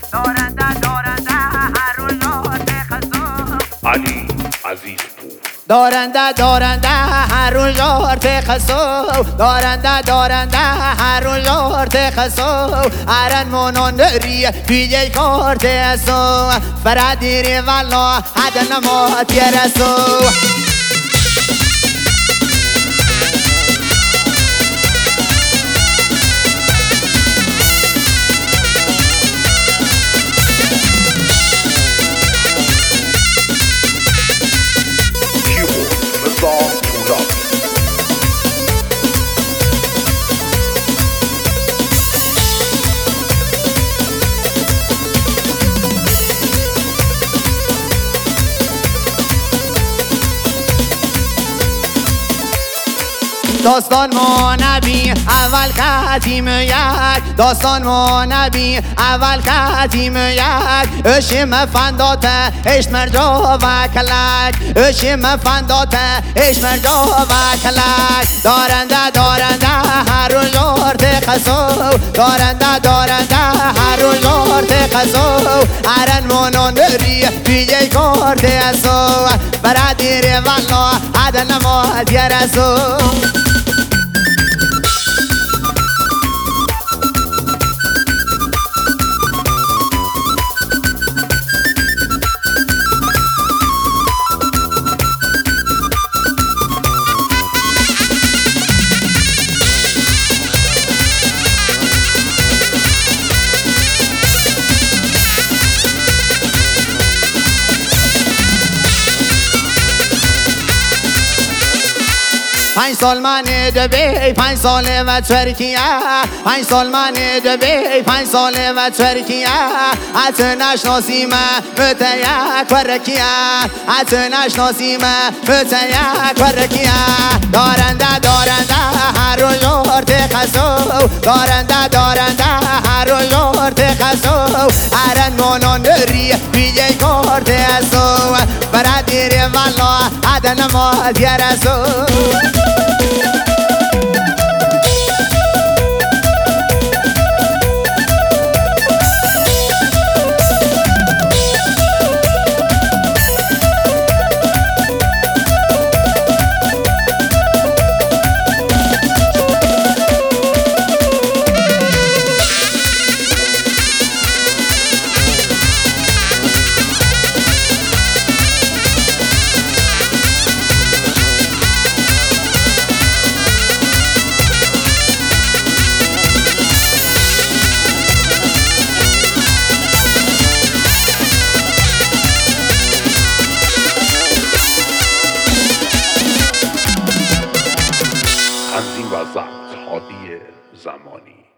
علی عزیز پور دارنده هر روز ارتخصو دارنده هر روز ارتخصو ارن منونری بیجی کارت اسو فرادیری والا حد نمات یرسو داستان ما نبی اول قدیم یک داستان ما نبی اول قدیم یک اشم فندات اش مرجا و کلک اشم فندات اش مرجا و کلک دارنده هر روز ارتخصو دارنده هر روز ارتخصو ارن منونری بیجی کارت اسو برادیر والا عدن ما دیرسو پنج سال من دبی 5 سال و ترکیه 5 سال من دبی 5 سال و ترکیه ات نشناسیم متیک ورکیه ات نشناسیم متیک ورکیه دارنده هر روز ارتخصو دارنده هر روز ارتخصو ارن منونری بیجی کارت اسو برادیر والا عدن ما دیرسو تنظیم و ضبط هادی زمانی